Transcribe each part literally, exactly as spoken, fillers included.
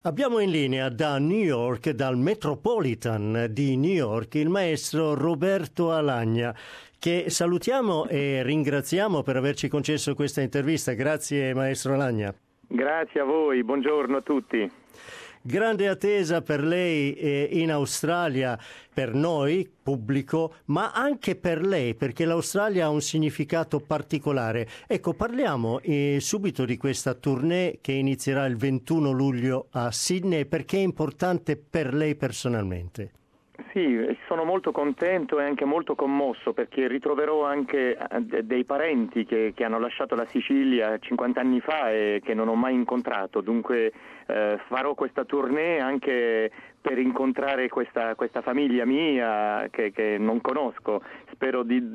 Abbiamo in linea da New York, dal Metropolitan di New York, il maestro Roberto Alagna, che salutiamo e ringraziamo per averci concesso questa intervista. Grazie maestro Alagna. Grazie a voi, buongiorno a tutti. Grande attesa per lei eh, in Australia, per noi, pubblico, ma anche per lei, perché l'Australia ha un significato particolare. Ecco, parliamo eh, subito di questa tournée che inizierà il ventuno luglio a Sydney, perché è importante per lei personalmente. Sì, sono molto contento e anche molto commosso perché ritroverò anche dei parenti che, che hanno lasciato la Sicilia cinquanta anni fa e che non ho mai incontrato, dunque eh, farò questa tournée anche per incontrare questa, questa famiglia mia che, che non conosco. Spero di,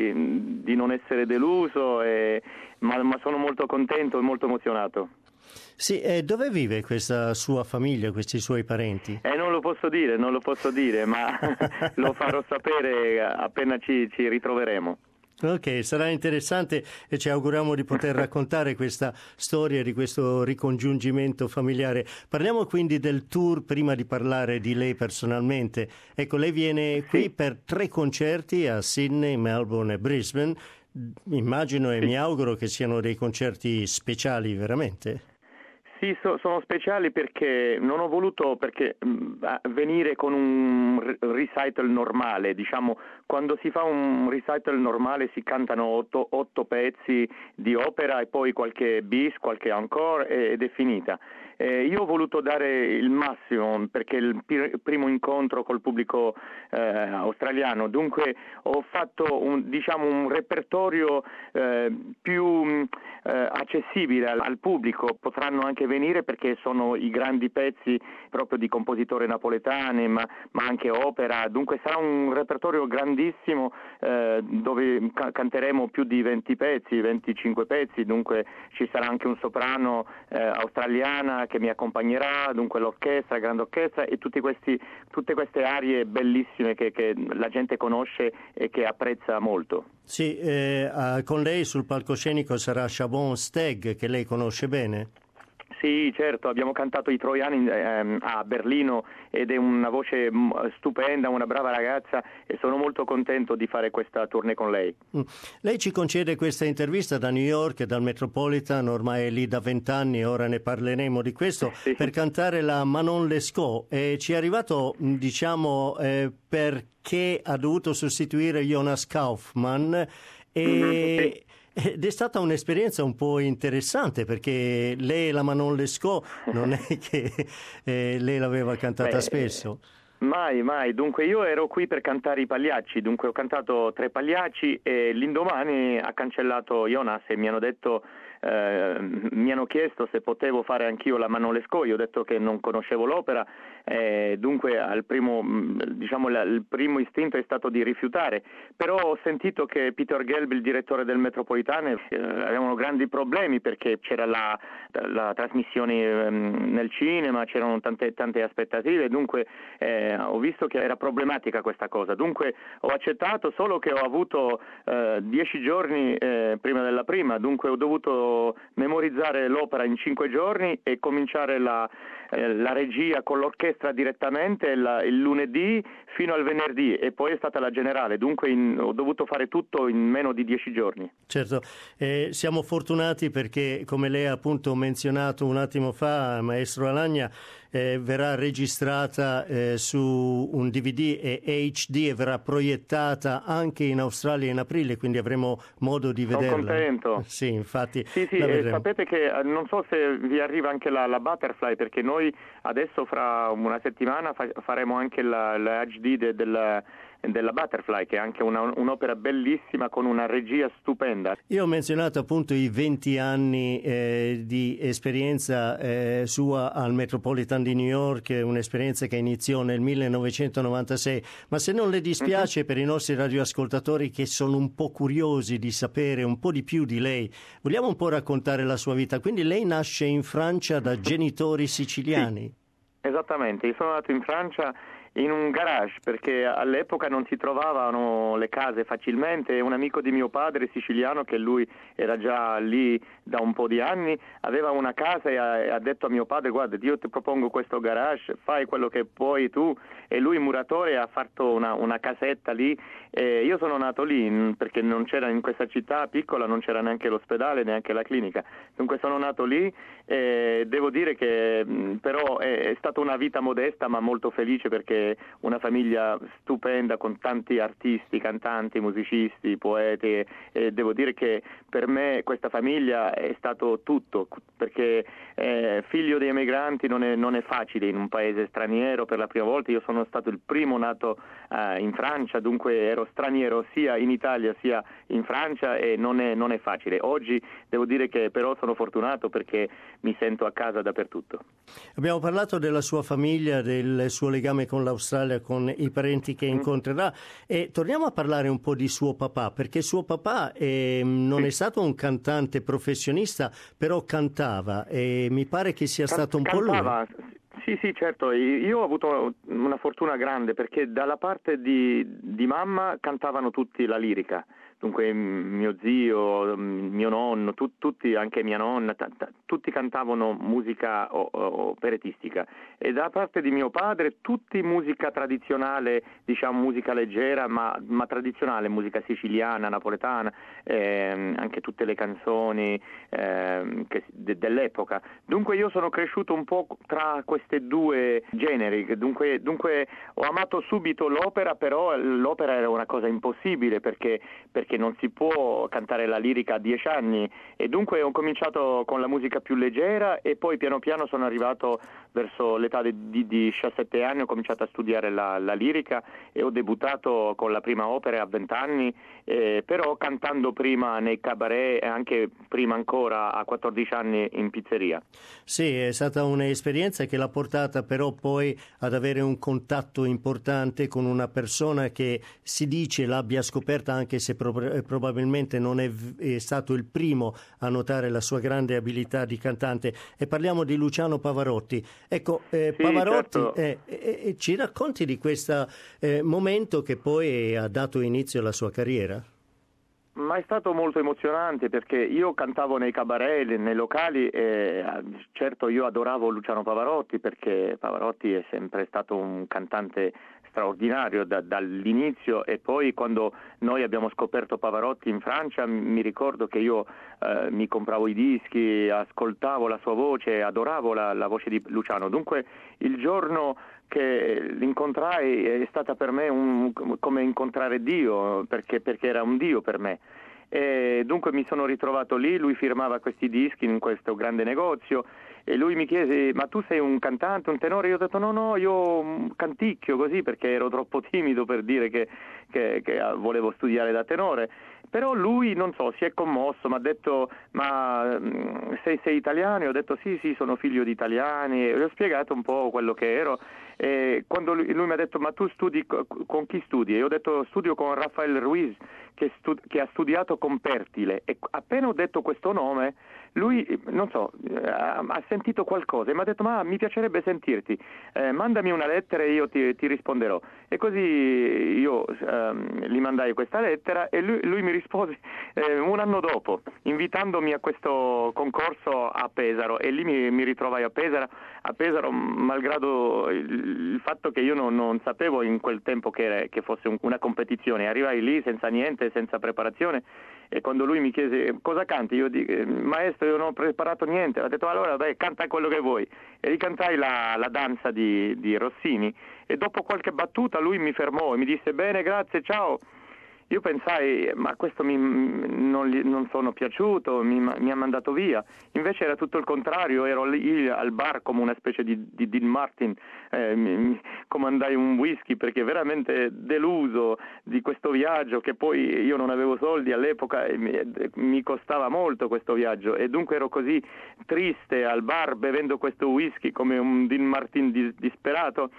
di, di non essere deluso, e, ma, ma sono molto contento e molto emozionato. Sì, e dove vive questa sua famiglia, questi suoi parenti? Eh, non lo posso dire, non lo posso dire, ma lo farò sapere appena ci, ci ritroveremo. Ok, sarà interessante e ci auguriamo di poter raccontare questa storia di questo ricongiungimento familiare. Parliamo quindi del tour prima di parlare di lei personalmente. Ecco, lei viene qui sì. per tre concerti a Sydney, Melbourne e Brisbane. Immagino e sì. mi auguro che siano dei concerti speciali veramente. Sì, so, sono speciali perché non ho voluto perché, mh, venire con un recital normale, diciamo, quando si fa un recital normale si cantano otto, otto pezzi di opera e poi qualche bis, qualche encore ed è finita. Eh, io ho voluto dare il massimo perché è il pr- primo incontro col pubblico eh, australiano, dunque ho fatto un, diciamo, un repertorio eh, più eh, accessibile al, al pubblico. Potranno anche venire perché sono i grandi pezzi proprio di compositore napoletane, ma, ma anche opera, dunque sarà un repertorio grandissimo eh, dove ca- canteremo più di venti pezzi, venticinque pezzi, dunque ci sarà anche un soprano eh, australiana che mi accompagnerà, dunque l'orchestra, grande orchestra e tutti questi, tutte queste arie bellissime che, che la gente conosce e che apprezza molto. Sì, eh, con lei sul palcoscenico sarà Siobhan Steg, che lei conosce bene? Sì, certo, abbiamo cantato i Troiani ehm, a Berlino ed è una voce stupenda, una brava ragazza e sono molto contento di fare questa tournée con lei. Mm. Lei ci concede questa intervista da New York e dal Metropolitan, ormai è lì da vent'anni, ora ne parleremo di questo, sì. per cantare la Manon Lescaut e ci è arrivato, diciamo, eh, perché ha dovuto sostituire Jonas Kaufmann e... Mm-hmm, sì. Ed è stata un'esperienza un po' interessante perché lei la Manon Lescaut non è che eh, lei l'aveva cantata Beh, spesso. Mai, mai. Dunque io ero qui per cantare i Pagliacci, dunque ho cantato tre Pagliacci e l'indomani ha cancellato Jonas e mi hanno detto eh, mi hanno chiesto se potevo fare anch'io la Manon Lescaut. Io ho detto che non conoscevo l'opera, eh, dunque al primo, diciamo, la, il primo istinto è stato di rifiutare, però ho sentito che Peter Gelb, il direttore del Metropolitane, eh, avevano grandi problemi perché c'era la, la trasmissione eh, nel cinema, c'erano tante, tante aspettative, dunque eh, ho visto che era problematica questa cosa, dunque ho accettato, solo che ho avuto eh, dieci giorni eh, prima della prima, dunque ho dovuto memorizzare l'opera in cinque giorni e cominciare la, eh, la regia con l'orchestra direttamente la, il lunedì fino al venerdì e poi è stata la generale, dunque in, ho dovuto fare tutto in meno di dieci giorni. Certo, eh, siamo fortunati perché come lei ha appunto menzionato un attimo fa, maestro Alagna, eh, verrà registrata eh, su un D V D e H D e verrà proiettata anche in Australia in aprile, quindi avremo modo di vederla. Sono contento. Sì, infatti. Sì, sì, eh, sapete che eh, non so se vi arriva anche la, la Butterfly, perché noi adesso fra una settimana fa, faremo anche la, la H D de, della, della Butterfly, che è anche una, un'opera bellissima con una regia stupenda. Io ho menzionato appunto i venti anni eh, di esperienza eh, sua al Metropolitan di New York, un'esperienza che iniziò nel millenovecentonovantasei, ma se non le dispiace, mm-hmm. per i nostri radioascoltatori che sono un po' curiosi di sapere un po' di più di lei, vogliamo un po' raccontare la sua vita? Quindi lei nasce in Francia da genitori siciliani? Sì, esattamente, io sono nato in Francia In un garage, perché all'epoca non si trovavano le case facilmente, e un amico di mio padre siciliano, che lui era già lì da un po' di anni, aveva una casa e ha, e ha detto a mio padre: guarda, io ti propongo questo garage, fai quello che puoi tu. E lui, muratore, ha fatto una, una casetta lì, e io sono nato lì perché non c'era, in questa città piccola non c'era neanche l'ospedale, neanche la clinica, dunque sono nato lì. E devo dire che però è, è stata una vita modesta ma molto felice, perché una famiglia stupenda con tanti artisti, cantanti, musicisti, poeti, e devo dire che per me questa famiglia è stato tutto, perché eh, figlio di emigranti non è, non è facile in un paese straniero. Per la prima volta io sono stato il primo nato eh, in Francia, dunque ero straniero sia in Italia sia in Francia, e non è, non è facile. Oggi devo dire che però sono fortunato perché mi sento a casa dappertutto. Abbiamo parlato della sua famiglia, del suo legame con l'Australia, con i parenti che incontrerà, e torniamo a parlare un po' di suo papà, perché suo papà eh, non sì. è stato un cantante professionista, però cantava, e mi pare che sia Can- stato un cantava. po' lui. Sì, sì, certo, io ho avuto una fortuna grande, perché dalla parte di, di mamma cantavano tutti la lirica. Dunque mio zio, mio nonno, tu, tutti, anche mia nonna, t- t- tutti cantavano musica o- o- operettistica, e da parte di mio padre tutti musica tradizionale, diciamo musica leggera, ma, ma tradizionale, musica siciliana, napoletana, ehm, anche tutte le canzoni ehm, che, de- dell'epoca. Dunque io sono cresciuto un po' tra questi due generi, dunque, dunque ho amato subito l'opera, però l'opera era una cosa impossibile, perché, perché che non si può cantare la lirica a dieci anni, e dunque ho cominciato con la musica più leggera, e poi piano piano sono arrivato verso l'età di, di diciassette anni, ho cominciato a studiare la, la lirica, e ho debuttato con la prima opera a venti anni, eh, però cantando prima nei cabaret, e anche prima ancora a quattordici anni in pizzeria. Sì, è stata un'esperienza che l'ha portata però poi ad avere un contatto importante con una persona che si dice l'abbia scoperta, anche se pro- probabilmente non è, è stato il primo a notare la sua grande abilità di cantante, e parliamo di Luciano Pavarotti. Ecco, eh, Sì, Pavarotti, certo. eh, eh, eh, ci racconti di questo eh, momento che poi ha dato inizio alla sua carriera? Ma è stato molto emozionante, perché io cantavo nei cabaret, nei locali, e certo io adoravo Luciano Pavarotti, perché Pavarotti è sempre stato un cantante straordinario da, dall'inizio, e poi quando noi abbiamo scoperto Pavarotti in Francia mi ricordo che io eh, mi compravo i dischi, ascoltavo la sua voce, adoravo la, la voce di Luciano. Dunque il giorno che l'incontrai è stata per me un, come incontrare Dio, perché, perché era un Dio per me. E dunque mi sono ritrovato lì, lui firmava questi dischi in questo grande negozio, e lui mi chiese: ma tu sei un cantante, un tenore? Io ho detto no, no, io canticchio, così, perché ero troppo timido per dire che, che, che volevo studiare da tenore. Però lui, non so, si è commosso, mi ha detto: ma sei, sei italiano? E ho detto sì, sì, sono figlio di italiani, e gli ho spiegato un po' quello che ero. E quando lui, lui mi ha detto: ma tu studi con chi studi? E io ho detto: studio con Rafael Ruiz, che, stu- che ha studiato con Pertile. E appena ho detto questo nome, lui, non so, ha, ha sentito qualcosa e mi ha detto: ma mi piacerebbe sentirti, eh, mandami una lettera e io ti, ti risponderò. E così io ehm, gli mandai questa lettera, e lui, lui mi rispose eh, un anno dopo, invitandomi a questo concorso a Pesaro, e lì mi, mi ritrovai a Pesaro, a Pesaro malgrado il, il fatto che io non, non sapevo in quel tempo che, che fosse un, una competizione. Arrivai lì senza niente, senza preparazione, e quando lui mi chiese: cosa canti? Io dico: maestro, io non ho preparato niente. Ha detto: allora dai, canta quello che vuoi. E ricantai la, la danza di, di Rossini, e dopo qualche battuta lui mi fermò e mi disse: bene, grazie, ciao. Io pensai: ma questo mi, non, gli, non sono piaciuto, mi, mi ha mandato via. Invece era tutto il contrario, ero lì al bar come una specie di, di Dean Martin, eh, mi, mi comandai un whisky perché veramente deluso di questo viaggio, che poi io non avevo soldi all'epoca e mi, mi costava molto questo viaggio, e dunque ero così triste al bar bevendo questo whisky come un Dean Martin dis, disperato.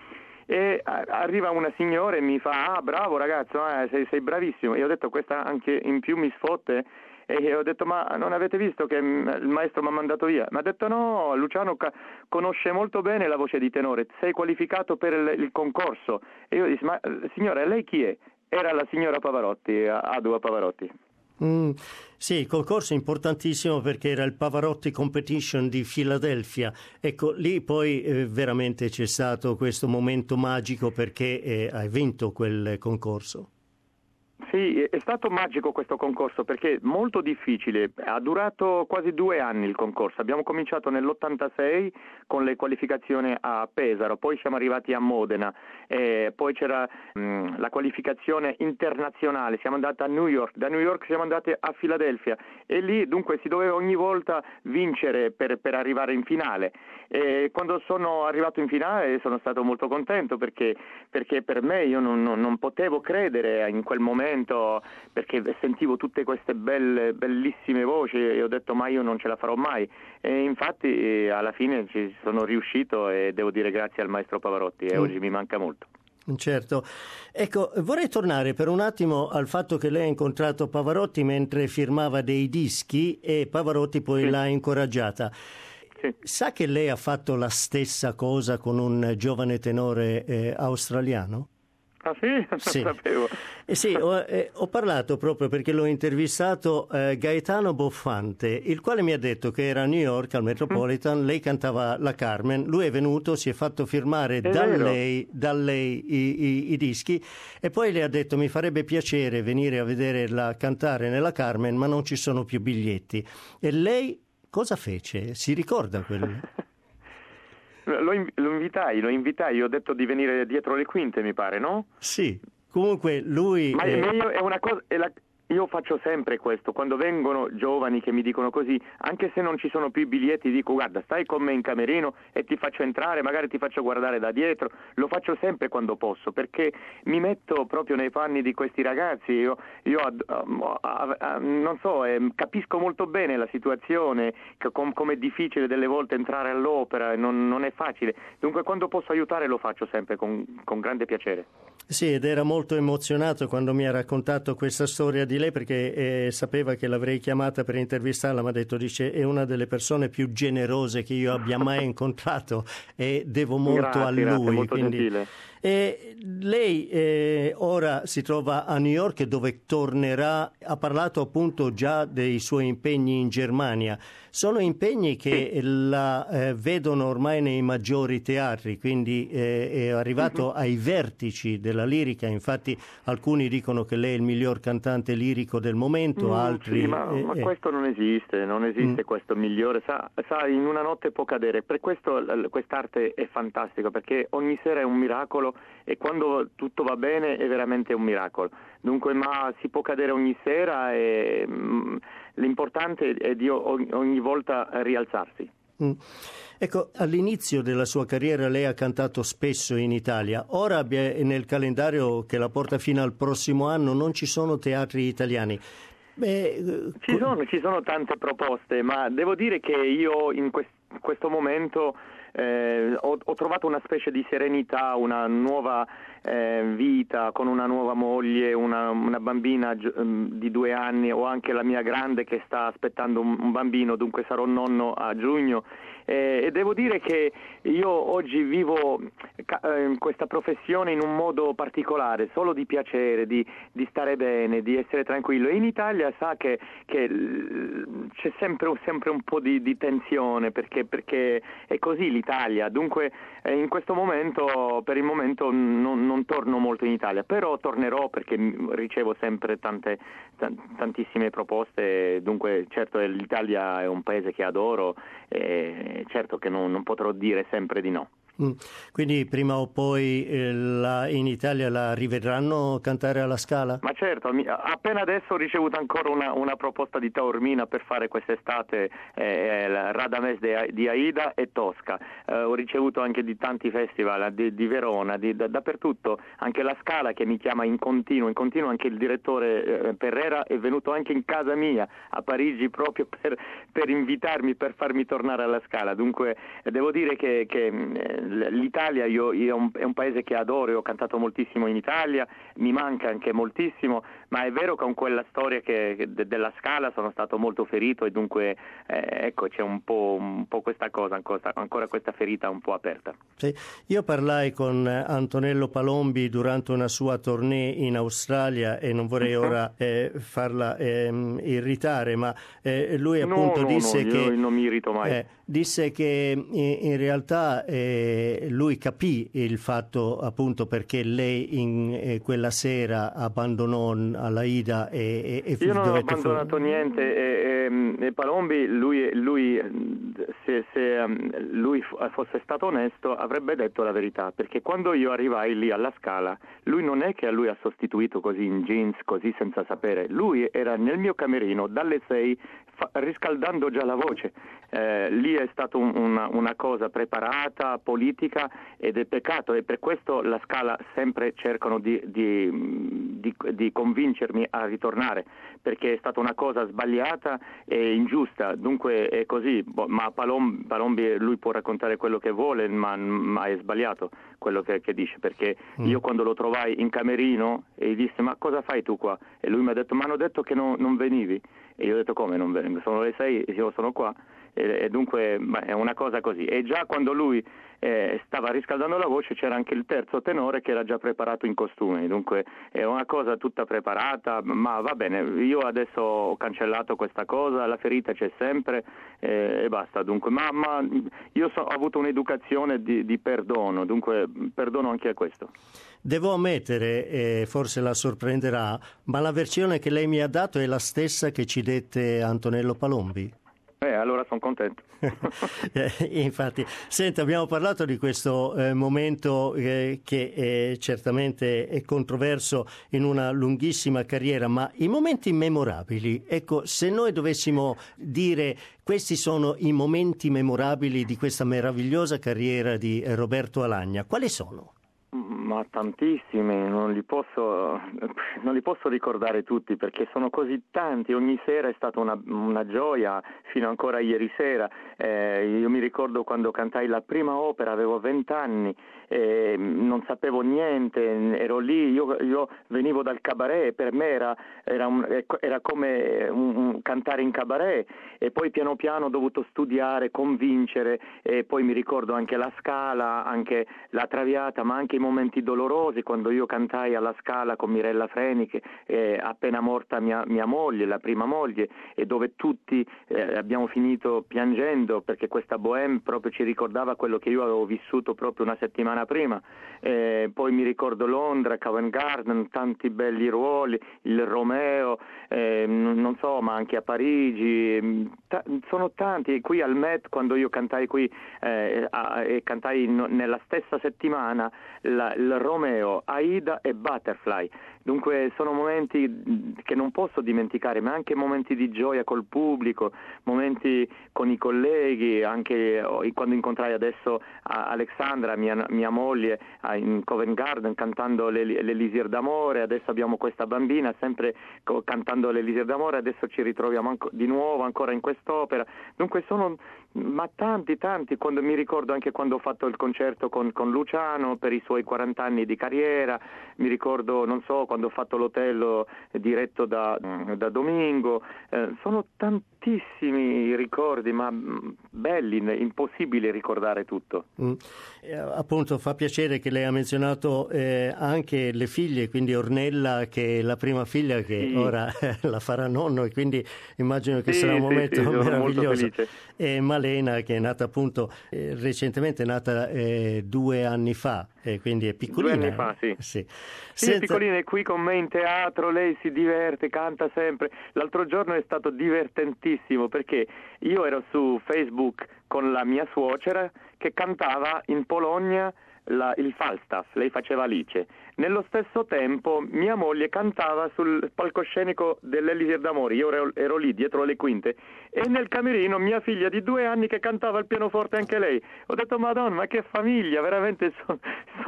E arriva una signora e mi fa: ah, bravo ragazzo, eh, sei, sei bravissimo. E ho detto: questa anche in più mi sfotte. e ho detto ma non avete visto che il maestro mi ha mandato via? Mi ha detto no, Luciano ca- conosce molto bene la voce di tenore, sei qualificato per il, il concorso. E io dissi ma signora lei chi è? Era la signora Pavarotti, Adua Pavarotti. Mm, sì, il concorso è importantissimo perché era il Pavarotti Competition di Filadelfia. Ecco, lì poi eh, veramente c'è stato questo momento magico perché eh, hai vinto quel concorso. Sì, è stato magico questo concorso perché è molto difficile, ha durato quasi due anni il concorso, abbiamo cominciato nell'ottantasei con le qualificazioni a Pesaro, poi siamo arrivati a Modena, e poi c'era mh, la qualificazione internazionale, siamo andati a New York, da New York siamo andati a Filadelfia e lì dunque si doveva ogni volta vincere per, per arrivare in finale. E quando sono arrivato in finale sono stato molto contento perché, perché per me io non, non, non potevo credere in quel momento perché sentivo tutte queste belle, bellissime voci e ho detto ma io non ce la farò mai e infatti alla fine ci sono riuscito e devo dire grazie al maestro Pavarotti e mm. oggi mi manca molto. Certo. Ecco, vorrei tornare per un attimo al fatto che lei ha incontrato Pavarotti mentre firmava dei dischi e Pavarotti poi sì. l'ha incoraggiata. Sì. Sa che lei ha fatto la stessa cosa con un giovane tenore eh, australiano? Ah sì? Non sì. sapevo. Eh sì, ho, eh, ho parlato proprio perché l'ho intervistato eh, Gaetano Boffante, il quale mi ha detto che era a New York al Metropolitan, mm. lei cantava la Carmen, lui è venuto, si è fatto firmare da lei, da lei i, i, i dischi e poi le ha detto mi farebbe piacere venire a vederla cantare nella Carmen ma non ci sono più biglietti. E lei cosa fece? Si ricorda quel... Lo, inv- lo invitai, lo invitai, io ho detto di venire dietro le quinte, mi pare, no? Sì, comunque lui... Ma, è... ma io, è una cosa... È la... Io faccio sempre questo, quando vengono giovani che mi dicono così, anche se non ci sono più biglietti, dico guarda stai con me in camerino e ti faccio entrare, magari ti faccio guardare da dietro, lo faccio sempre quando posso, perché mi metto proprio nei panni di questi ragazzi, io, io uh, uh, uh, non so, eh, capisco molto bene la situazione, com- come è difficile delle volte entrare all'opera, non, non è facile, dunque quando posso aiutare lo faccio sempre con, con grande piacere. Sì, ed era molto emozionato quando mi ha raccontato questa storia di lei perché eh, sapeva che l'avrei chiamata per intervistarla, mi ha detto, dice, è una delle persone più generose che io abbia mai incontrato e devo molto grazie, a lui. Grazie, molto quindi... gentile. E lei eh, ora si trova a New York dove tornerà, ha parlato appunto già dei suoi impegni in Germania. Sono impegni che sì. la eh, vedono ormai nei maggiori teatri, quindi eh, è arrivato uh-huh. ai vertici della lirica, infatti alcuni dicono che lei è il miglior cantante lirico del momento, mm, altri... Sì, ma, eh, ma questo non esiste, non esiste mm. questo migliore, sa, sa, in una notte può cadere, per questo quest'arte è fantastica, perché ogni sera è un miracolo e quando tutto va bene è veramente un miracolo, dunque ma si può cadere ogni sera e mh, l'importante è di ogni, ogni volta rialzarsi. Mm. Ecco, all'inizio della sua carriera lei ha cantato spesso in Italia, ora nel calendario che la porta fino al prossimo anno non ci sono teatri italiani. Beh, ci sono, ci sono tante proposte, ma devo dire che io in quest- questo momento Eh, ho, ho trovato una specie di serenità, una nuova eh, vita con una nuova moglie, una, una bambina um, di due anni, ho anche la mia grande che sta aspettando un, un bambino, dunque sarò nonno a giugno eh, e devo dire che io oggi vivo ca- eh, questa professione in un modo particolare, solo di piacere, di, di stare bene, di essere tranquillo e in Italia sa che, che c'è sempre, sempre un po' di, di tensione perché, perché è così l'Italia, dunque eh, in questo momento, per il momento non, non torno molto in Italia, però tornerò perché ricevo sempre tante, t- tantissime proposte, dunque certo l'Italia è un paese che adoro e certo che non, non potrò dire sempre di no. Mm. Quindi prima o poi eh, la, in Italia la rivedranno cantare alla Scala? Ma certo, mi, appena adesso ho ricevuto ancora una, una proposta di Taormina per fare quest'estate eh, la Radames de, di Aida e Tosca. Eh, ho ricevuto anche di tanti festival, di, di Verona, di, da, dappertutto, anche la Scala che mi chiama in continuo, in continuo anche il direttore eh, Perrera è venuto anche in casa mia a Parigi proprio per, per invitarmi, per farmi tornare alla Scala. Dunque eh, devo dire che, che eh, l'Italia io, io è, un, è un paese che adoro, io ho cantato moltissimo in Italia, mi manca anche moltissimo, ma è vero che con quella storia che, che de, della Scala sono stato molto ferito e dunque eh, ecco c'è un po', un po' questa cosa, ancora, ancora questa ferita un po' aperta. Sì. Io parlai con Antonello Palombi durante una sua tournée in Australia e non vorrei ora eh, farla eh, irritare, ma eh, lui appunto no, no, disse no, che io non mi irrito mai. Eh, disse che in, in realtà eh, lui capì il fatto appunto perché lei in eh, quella sera abbandonò all'Aida e, e, e io non ho dovette abbandonato fu- niente e, e, e Palombi lui, lui se, se lui fosse stato onesto avrebbe detto la verità, perché quando io arrivai lì alla Scala lui non è che a lui ha sostituito così in jeans, così senza sapere, lui era nel mio camerino dalle sei fa, riscaldando già la voce. Eh, lì è stata un, una, una cosa preparata, politica, ed è peccato, e per questo la Scala sempre cercano di, di, di, di convincermi a ritornare, perché è stata una cosa sbagliata e ingiusta, dunque è così, ma Palombi, Palombi lui può raccontare quello che vuole, ma, ma è sbagliato quello che, che dice, perché mm. io quando lo trovai in camerino e gli disse ma cosa fai tu qua? E lui mi ha detto ma hanno detto che no, non venivi, e io ho detto come non vengo, sono le sei e io sono qua. E, e dunque beh, è una cosa così, e già quando lui eh, stava riscaldando la voce c'era anche il terzo tenore che era già preparato in costume, dunque è una cosa tutta preparata, ma va bene, io adesso ho cancellato questa cosa, la ferita c'è sempre eh, e basta, dunque ma, ma io so, ho avuto un'educazione di, di perdono, dunque perdono anche a questo. Devo ammettere, e forse la sorprenderà, ma la versione che lei mi ha dato è la stessa che ci dette Antonello Palombi? Eh, allora sono contento. eh, infatti, senta, abbiamo parlato di questo eh, momento eh, che è, certamente è controverso in una lunghissima carriera, ma i momenti memorabili, ecco, se noi dovessimo dire questi sono i momenti memorabili di questa meravigliosa carriera di eh, Roberto Alagna, quali sono? Ma tantissimi, non li posso, non li posso ricordare tutti perché sono così tanti, ogni sera è stata una, una gioia, fino ancora ieri sera. Eh, io mi ricordo quando cantai la prima opera, avevo vent'anni, eh, non sapevo niente, ero lì, io, io venivo dal cabaret, per me era, era, un, era come un, un cantare in cabaret, e poi piano piano ho dovuto studiare, convincere, e poi mi ricordo anche la Scala, anche la Traviata, ma anche i momenti dolorosi quando io cantai alla Scala con Mirella Freni, che è appena morta mia, mia moglie, la prima moglie, e dove tutti eh, abbiamo finito piangendo perché questa bohème proprio ci ricordava quello che io avevo vissuto proprio una settimana prima. Eh, poi mi ricordo Londra, Covent Garden, tanti belli ruoli, il Romeo, eh, non so, ma anche a Parigi, ta- sono tanti. Qui al Met, quando io cantai qui eh, a, e cantai no, nella stessa settimana la, il Romeo, Aida e Butterfly. Dunque sono momenti che non posso dimenticare, ma anche momenti di gioia col pubblico, momenti con i colleghi, anche quando incontrai adesso Alexandra, mia, mia moglie, in Covent Garden cantando l'Elisir d'amore, adesso abbiamo questa bambina sempre cantando l'Elisir d'amore, adesso ci ritroviamo anco, di nuovo ancora in quest'opera. Dunque sono ma tanti tanti, quando mi ricordo anche quando ho fatto il concerto con, con Luciano per i suoi quaranta anni di carriera, mi ricordo, non so, quando ho fatto l'Otello diretto da, da Domingo, eh, sono tantissimi ricordi, ma belli, impossibile ricordare tutto. Mm. Eh, appunto fa piacere che lei ha menzionato eh, anche le figlie, quindi Ornella che è la prima figlia che sì. ora la farà nonno, e quindi immagino che sì, sarà un sì, momento sì, meraviglioso. E Malena che è nata appunto eh, recentemente, è nata eh, due anni fa, e quindi è piccolina. Due anni fa, sì. Sì, sì Senza... è piccolina, è qui con me in teatro, lei si diverte, canta sempre. L'altro giorno è stato divertentissimo perché io ero su Facebook con la mia suocera che cantava in Polonia la, il Falstaff, lei faceva Alice. Nello stesso tempo mia moglie cantava sul palcoscenico dell'Elisir d'amore, io ero, ero lì dietro le quinte, e nel camerino mia figlia di due anni che cantava il pianoforte anche lei. Ho detto Madonna, ma che famiglia, veramente sono,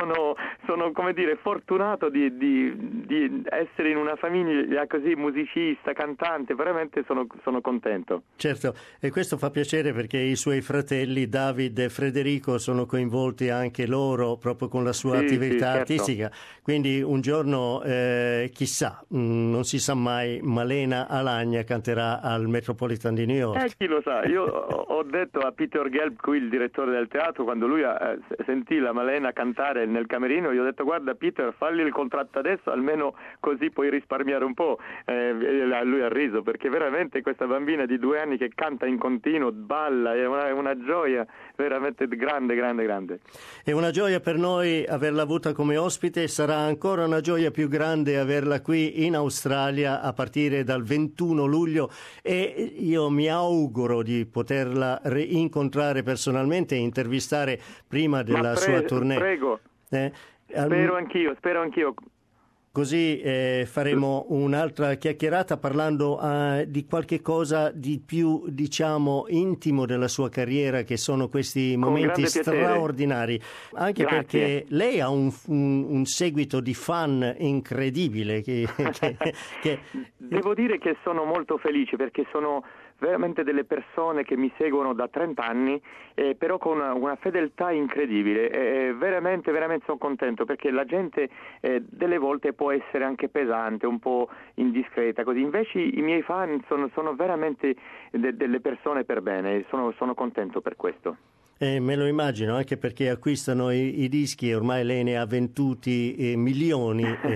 sono, sono come dire, fortunato di, di, di essere in una famiglia così musicista, cantante, veramente sono, sono contento. Certo, e questo fa piacere perché i suoi fratelli David e Federico sono coinvolti anche loro proprio con la sua Sì, attività sì, certo. artistica, quindi un giorno eh, chissà, mh, non si sa mai, Malena Alagna canterà al Metropolitan di New York. Eh, chi lo sa, io ho detto a Peter Gelb, qui il direttore del teatro, quando lui eh, sentì la Malena cantare nel camerino, gli ho detto guarda Peter, falli il contratto adesso, almeno così puoi risparmiare un po'. Eh, lui ha riso perché veramente questa bambina di due anni che canta in continuo, balla, è una, una gioia veramente grande, grande, grande. È una gioia per noi averla avuta come ospite, sarà ancora una gioia più grande averla qui in Australia a partire dal ventuno luglio e io mi auguro di poterla incontrare personalmente e intervistare prima della pre- sua tournée. Prego, eh, spero anch'io, spero anch'io. Così eh, faremo un'altra chiacchierata parlando eh, di qualche cosa di più, diciamo, intimo della sua carriera, che sono questi momenti straordinari. Anche Grazie. Perché lei ha un, un, un seguito di fan incredibile. Che, che, che... Devo dire che sono molto felice perché sono veramente delle persone che mi seguono da trenta anni, eh, però con una, una fedeltà incredibile. Eh, veramente, veramente sono contento perché la gente eh, delle volte può essere anche pesante, un po' indiscreta, così. Invece i miei fan sono, sono veramente de- delle persone per bene, sono, sono contento per questo. Eh, me lo immagino, anche perché acquistano i, i dischi e ormai lei ne ha venduti eh, milioni eh,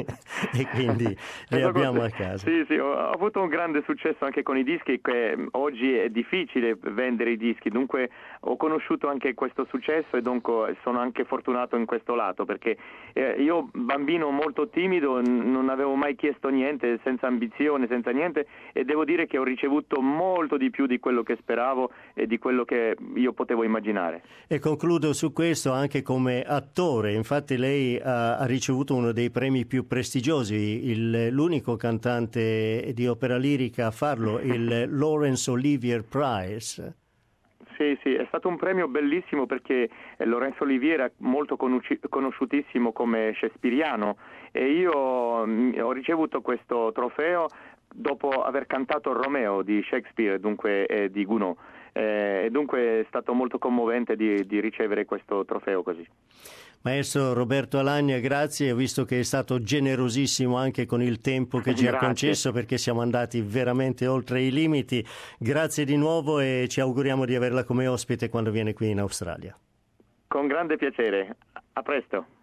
e quindi li abbiamo a casa. Sì, sì, ho avuto un grande successo anche con i dischi, che oggi è difficile vendere i dischi, dunque ho conosciuto anche questo successo e dunque sono anche fortunato in questo lato, perché eh, io bambino molto timido, n- non avevo mai chiesto niente, senza ambizione, senza niente, e devo dire che ho ricevuto molto di più di quello che speravo e di quello che io potevo immaginare. E concludo su questo anche come attore, infatti lei ha, ha ricevuto uno dei premi più prestigiosi, il, l'unico cantante di opera lirica a farlo, il Laurence Olivier Prize. Sì, sì, è stato un premio bellissimo perché Lorenzo Olivier era molto conosciutissimo come shakespeariano e io ho ricevuto questo trofeo dopo aver cantato Romeo di Shakespeare, dunque eh, di Gounod. E eh, dunque è stato molto commovente di, di ricevere questo trofeo così. Maestro Roberto Alagna, grazie, ho visto che è stato generosissimo anche con il tempo che ci ha concesso perché siamo andati veramente oltre i limiti. Grazie di nuovo e ci auguriamo di averla come ospite quando viene qui in Australia. Con grande piacere, a presto.